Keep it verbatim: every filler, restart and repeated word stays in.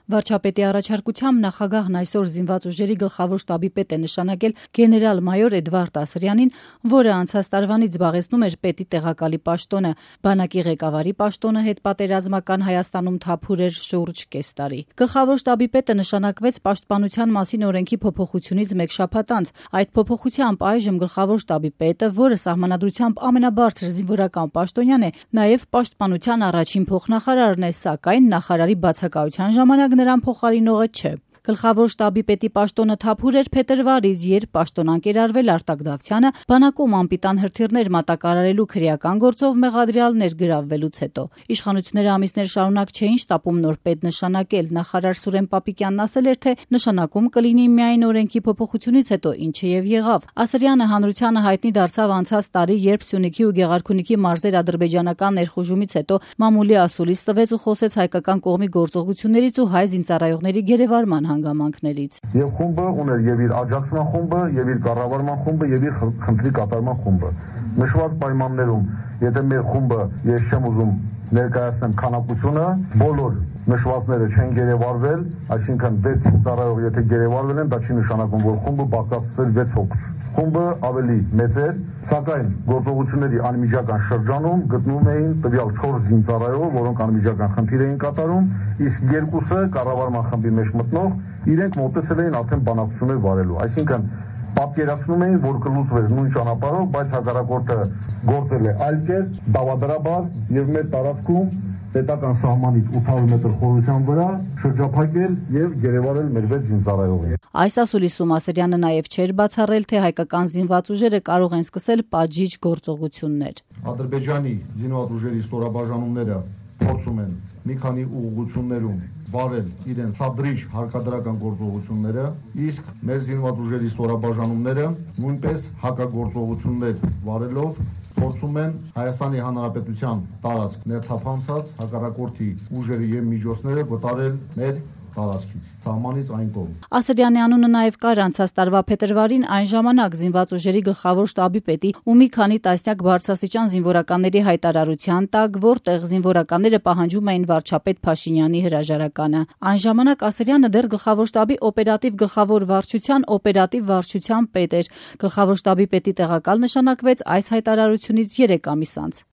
Վարչապետի առաջարկությամբ նախագահն այսօր զինված ուժերի գլխավոր շտաբի պետ է նշանակել գեներալ-մայոր Էդվարդ Ասրյանին, որը անցած տարվանից զբաղեցնում էր պետի տեղակալի պաշտոնը։ Բանակի ղեկավարի պաշտոնը հետպատերազմական Հայաստանում թափուր էր շուրջ կես տարի։ Գլխավոր շտաբի պետը նշանակվեց Պաշտպանության մասին օրենքի փոփոխությունից մեկ շաբաթ անց։ Այդ փոփոխությամբ այժմ գլխավոր շտաբի պետը, որը սահմանադրությամբ ամենաբարձր զինվորական պաշտոնյան է, նաև Պաշտպանության առաջին փոխնախարարն է, սակայն նախարարի բացակայության ժամանակ նրան փոխարինողը չէ։ Գլխավոր շտաբի պետի պաշտոնը թափուր էր փետրվարից, երբ պաշտոնանկ էր արվել Արտակ Դավթյանը բանակում անպիտան հրթիռներ մատակարարելու քրեական գործով մեղադրյալներ գրավվելուց հետո։ Իշխանությունները ամիսներ շարունակ չէին շտապում նոր պետ նշանակել։ Նախարար Սուրեն Պապիկյանն ասել էր, թե նշանակում կլինի միայն օրենքի փոփոխությունից հետո, ինչը եւ եղավ։ Ասրյանը հանրությանը հայտնի դարձավ անցած տարի, երբ Սյունիքի ու Գեղարքունիքի մարզեր ադրբեջանական ներխուժումից հետո մամուլի ասուլիս տվեց ու խոսեց հայկական կողմի գործողություններից ու հայ զինծառայողների գերեվարման հանգամանքներից։ Եվ խումբը ուներ եւ իր աջակցման խումբը, եւ իր կառավարման խումբը, եւ իր խնդրի կատարման խումբը։ Նշված պայմաններում, եթե մեր խումբը, ես չեմ ուզում ներկայացնեմ քանակությունը, բոլոր նշվածները չեն գերեվարվել, այսինքն վեց ծառայող եթե գերեվարվել են, դա չի նշանակում, որ խումբը բաղկացել վեց հոգուց։ Խումբը ավելի մեծ էր, սակայն գործողությունների անմիջական շրջանում գտնվում էին տվյալ չորս զինծառայող, որոնք անմիջական խնդիր էին կատարում, իսկ երկուսը կառավարման խմբի մեջ մտնող իրենք մոտեցել էին արդեն բանակցություններ վարելու, այսինքն պատկերացնում էին, որ կլուծվեր նույն ճանապարհով, բայց հակառակորդը գործել է այլ կերպ, դավադրաբար եւ մեր տարածքում պետական սահմանից ութ հարյուր մետր խորության վրա շրջափակել եւ գերեվարել մեր վեց զինծառայողին։ Այս ասուլիսում Ասրյանը նաեւ չէր բացառել, թե հայկական զինված ուժերը կարող են սկսել պատժիչ գործողություններ։ Ադրբեջանի զինված ուժերի ստորաբաժանումները փորձում են մի քանի ուղղություններում վարել իրենց սադրիչ հարկադրական գործողությունները, իսկ մեր զինված ուժերի ստորաբաժանումները նույնպես հակագործողություններ վարելով փորձում են Հայաստանի Հանրապետության տարածք ներթափանցած հակառակորդի ուժերի եւ միջոցները վտարել մեր տարածքից, սահմանից այն կողմ։ Ասրյանի անունը նաև կար անցած տարվա փետրվարին, այն ժամանակ զինված ուժերի գլխավոր շտաբի պետի ու մի քանի տասնյակ բարձրաստիճան զինվորականների հայտարարության տակ, որտեղ զինվորականները պահանջում էին վարչապետ Փաշինյանի հրաժարականը։ Այն ժամանակ Ասրյանը դեռ գլխավոր շտաբի օպերատիվ գլխավոր վարչության օպերատիվ վարչության պետ էր։ Գլխավոր շտաբի պետի տեղակալ նշանակվեց այս հայտարարությունից երեք ամիս անց։